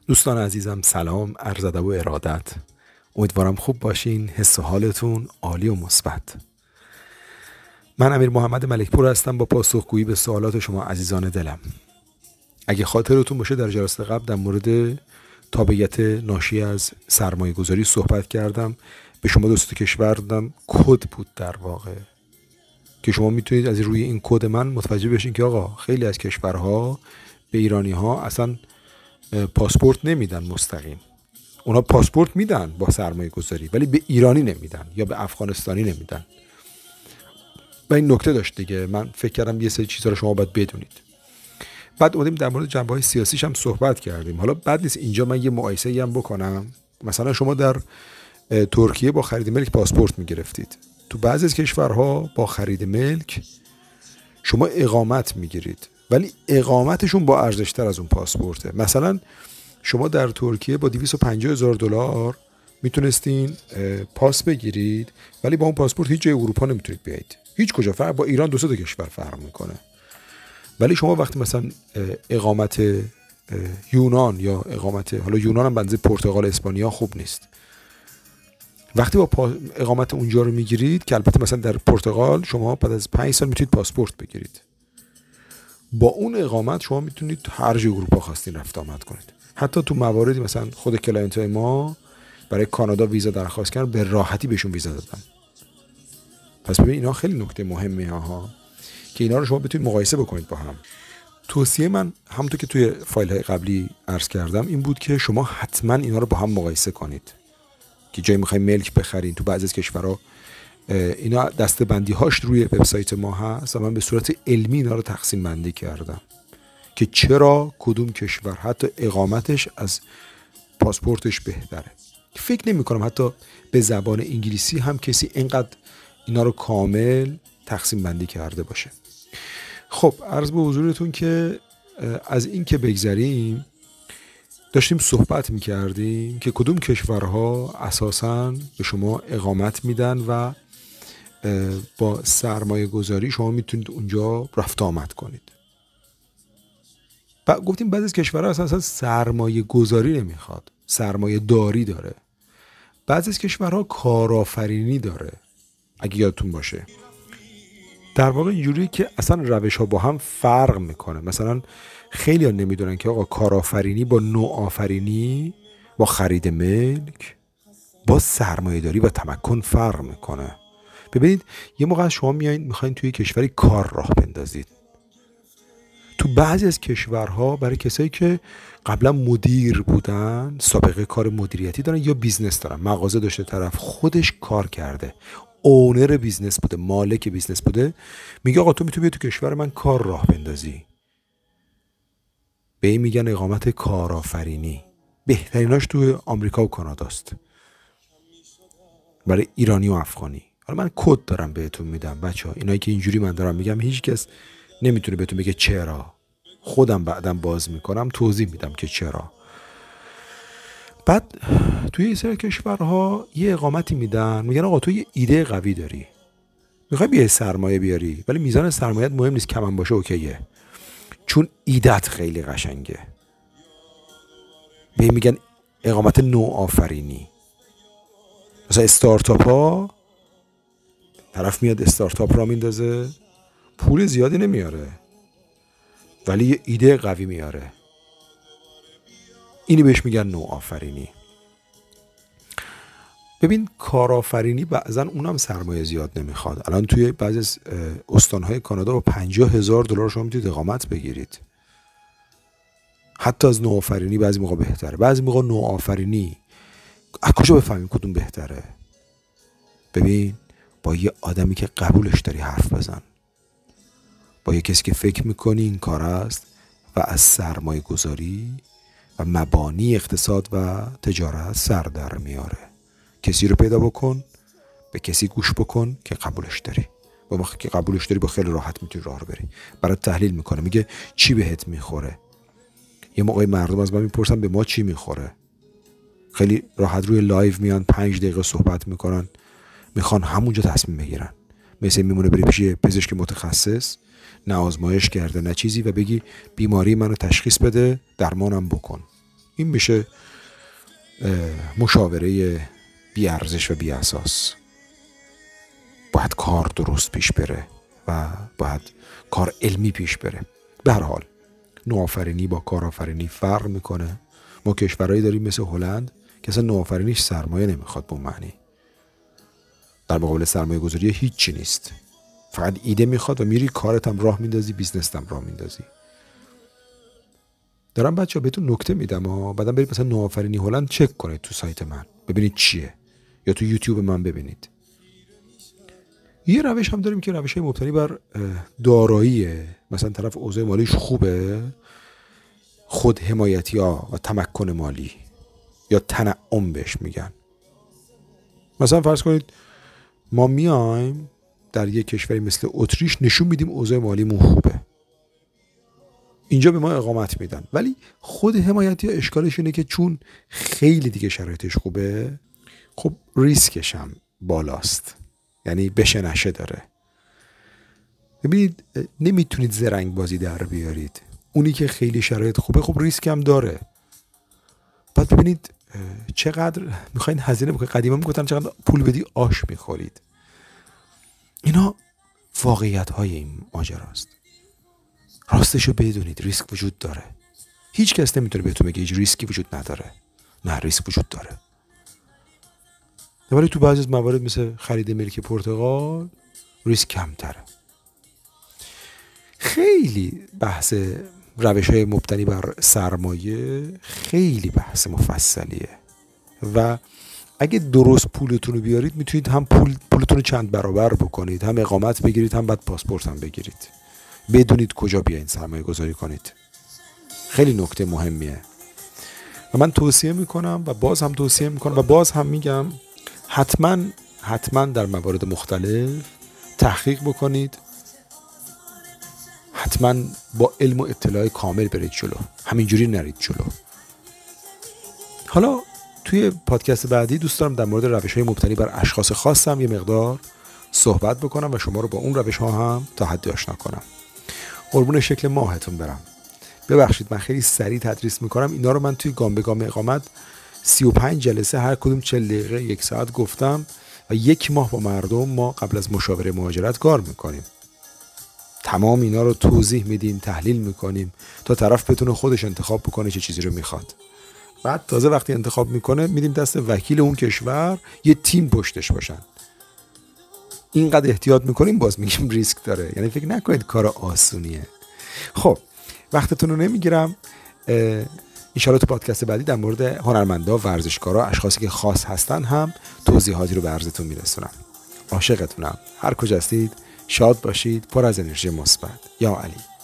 دوستان عزیزم سلام، عرض ادب و ارادت. امیدوارم خوب باشین، حس و حالتون عالی و مثبت. من امیر محمد ملکپور هستم با پاسخگویی به سوالات شما عزیزان دلم. اگه خاطرتون باشه در جلسه قبل در مورد تابعیت ناشی از سرمایه گذاری صحبت کردم. به شما دوست کشور دادم کد بود در واقع که شما میتونید از روی این کد من متوجه بشین که آقا خیلی از کشورها به ایرانی ها اصلا پاسپورت نمیدن مستقیم. اونا پاسپورت میدن با سرمایه گذاری ولی به ایرانی نمیدن یا به افغانستانی نمیدن. و این نکته داشت دیگه. من فکر کردم یه سری چیزا رو شما باید بدونید. بعد اومدیم در مورد جنبه‌های سیاسیش هم صحبت کردیم. حالا بعد نیست اینجا من یه مقایسه‌ای هم بکنم. مثلا شما در ترکیه با خرید ملک پاسپورت میگرفتید. تو بعضی از کشورها با خرید ملک شما اقامت میگیرید ولی اقامتشون با ارزش‌تر از اون پاسپورته. مثلا شما در ترکیه با $250,000 میتونستین پاس بگیرید ولی با اون پاسپورت هیچ جای اروپا نمیتونید بیایید. هیچ کجا فرق با ایران 2-3 کشور فرق میکنه. ولی شما وقتی مثلا اقامت یونان یا اقامت حالا یونان هم بنظیر پرتغال اسپانیا خوب نیست. وقتی با اقامت اونجا رو میگیرید که البته مثلا در پرتغال شما بعد از 5 سال میتونید پاسپورت بگیرید. با اون اقامت شما میتونید هر جای اروپا خواستین رفت آمد کنید. حتی تو مواردی مثلا خود کلاینت‌های ما برای کانادا ویزا درخواست کردن به راحتی بهشون ویزا دادن. پس ببین اینا خیلی نکته مهمه ها که اینا رو شما بتونید مقایسه بکنید با هم. توصیه من همونطور که توی فایل‌های قبلی عرض کردم این بود که شما حتما اینا رو با هم مقایسه کنید. که جایی می‌خواید ملک بخرین تو بعضی از کشورها اینا دسته‌بندی هاش روی وبسایت ما هست و من به صورت علمی اینا رو تقسیم بندی کردم که چرا کدوم کشور حتی اقامتش از پاسپورتش بهتره. فکر نمی کنم حتی به زبان انگلیسی هم کسی اینقدر اینا رو کامل تقسیم بندی کرده باشه. خب عرض به حضورتون که از این که بگذریم داشتیم صحبت میکردیم که کدوم کشورها اساساً به شما اقامت میدن و با سرمایه گذاری شما میتونید اونجا رفت آمد کنید. گفتیم بعضی از کشورها اصلا سرمایه گذاری نمیخواد، سرمایه داری داره. بعضی از کشورها کارآفرینی داره اگه یادتون باشه. در واقع اینجوریه که اصلا روش ها با هم فرق میکنه. مثلا خیلی ها نمیدونن که آقا کارآفرینی با نوآفرینی با خرید ملک با سرمایه داری و تمکن فرق میکنه. ببینید یه موقع شما میخواین توی کشوری کار راه بندازید. تو بعضی از کشورها برای کسایی که قبلا مدیر بودن، سابقه کار مدیریتی دارن یا بیزنس دارن، مغازه داشته طرف خودش کار کرده، اونر بیزنس بوده، مالک بیزنس بوده، میگه آقا تو میتونی تو کشور من کار راه بندازی. به این میگن اقامت کارآفرینی. بهتریناش تو آمریکا و کاناداست برای ایرانی و افغانی. حالا من کد دارم بهتون میدم بچه‌ها، اینایی که اینجوری من دارم میگم هیچ کس نمیتونه بهتون بگه چرا. خودم بعدم باز میکنم توضیح میدم که چرا. بعد توی این سری کشورها یه اقامتی میدن، میگن آقا تو یه ایده قوی داری، میخوای بیای سرمایه بیاری ولی میزان سرمایه‌ات مهم نیست، کم باشه اوکیه، چون ایده‌ت خیلی قشنگه. به میگن اقامت نوآفرینی. مثلا استارتاپ ها، طرف میاد استارتاپ را میندازه، پول زیادی نمیاره ولی یه ایده قوی میاره، اینی بهش میگن نوآفرینی. ببین کارآفرینی بعضا اونم سرمایه زیاد نمیخواد. الان توی بعضی از استانهای کانادا با $50,000 شما میتونید اقامت بگیرید. حتی از نوآفرینی بعضی موقع بهتره. بعضی موقع نوآفرینی از کجا بفهمیم کدوم بهتره؟ ببین با یه آدمی که قبولش داری حرف بزن، با یه کسی که فکر میکنی این کار است و از سرمایه گذاری و مبانی اقتصاد و تجارت سر در میاره. کسی رو پیدا بکن، به کسی گوش بکن که قبولش داری. با وقتی که قبولش داری با خیلی راحت میتونی راه رو بری. برات تحلیل میکنه، میگه چی بهت میخوره. یه موقعی مردم از من میپرسن به ما چی میخوره. خیلی راحت روی لایو میان 5 دقیقه صحبت میکنن، میخوان همونجا تصمیم بگیرن. مثل میمونه بری پیش پزشک متخصص، نه آزمایش کرده نه چیزی، و بگی بیماری منو تشخیص بده درمانم بکن. این میشه مشاوره بی ارزش و بی اساس. باید کار درست پیش بره و باید کار علمی پیش بره. به هر حال نوآفرینی با کارآفرینی فرق میکنه. ما کشورهایی داریم مثل هلند که اصلا نوآفرینیش سرمایه نمیخواد به معنی. در مقابل سرمایه گذاری هیچی نیست، فقط ایده میخواد و میری کارت هم راه میندازی، بیزنس هم راه میندازی. دارم بچه‌ها بهتون نکته میدم بعدا برید مثلا نوآفرینی هلند چک کنید تو سایت من ببینید چیه، یا تو یوتیوب من ببینید. یه روش هم داریم که روش مبتنی بر داراییه. مثلا طرف اوضاع مالیش خوبه، خود حمایتی ها و تمکن مالی یا تنعم بهش میگن. مثلا فرض کنید ما میایم در یک کشوری مثل اتریش نشون میدیم اوضاع مالیمون خوبه، اینجا به ما اقامت میدن، ولی خود حمایتی ها اشکالش اینه که چون خیلی دیگه شرایطش خوبه، خب ریسکش هم بالاست، یعنی بشه نشه داره. ببینید نمیتونید زرنگ بازی در بیارید. اونی که خیلی شرایط خوبه خب ریسک هم داره. بعد ببینید چقدر میخواین هزینه بکنید. قدیما میگفتن چقدر پول بدی آش میخورید. اینا واقعیت های این ماجراست. راستشو بدونید ریسک وجود داره. هیچ کس نمیتونه بهتون بگه هیچ ریسکی وجود نداره. نه، ریسک وجود داره. ولی تو بعضی از موارد مثل خرید ملک پرتغال ریسک کمتره. خیلی بحث روش‌های مبتنی بر سرمایه خیلی بحث مفصلیه و اگه درست پولتون رو بیارید میتونید هم پولتون رو چند برابر بکنید، هم اقامت بگیرید، هم بعد پاسپورت هم بگیرید. بدونید کجا بیاین سرمایه گذاری کنید. خیلی نکته مهمیه و من توصیه میکنم و باز هم توصیه میکنم و باز هم میگم حتما در موارد مختلف تحقیق بکنید. حتما با علم و اطلاع کامل برید جلو، همینجوری نرید جلو. حالا توی پادکست بعدی دوست دارم در مورد روش‌های مبتنی بر اشخاص خاصم یه مقدار صحبت بکنم و شما رو با اون روش‌ها هم تا حدی آشنا کنم. قربون شکل ماهتون برم. ببخشید من خیلی سریع تدریس میکنم. اینا رو من توی گام به گام اقامت 35 جلسه هر کدوم 40 دقیقه 1 ساعت گفتم و 1 ماه با مردم ما قبل از مشاوره مهاجرت کار میکنیم. تمام اینا رو توضیح میدیم، تحلیل میکنیم تا طرف بتونه خودش انتخاب بکنه چه چیزی رو میخواد. بعد تازه وقتی انتخاب میکنه میدیم دست وکیل اون کشور، یه تیم پشتش باشن. اینقدر احتیاط میکنیم باز میگیم ریسک داره. یعنی فکر نکنید کار آسونیه. خب وقتتون رو نمیگیرم. انشالله تو پادکست بعدی در مورد هنرمندا، ورزشکارا، اشخاصی که خاص هستن هم توضیحاتی رو به عرضتون میرسونم. عاشقتونم. هر کجا هستید شاد باشید، پر از انرژی مثبت. یا علی.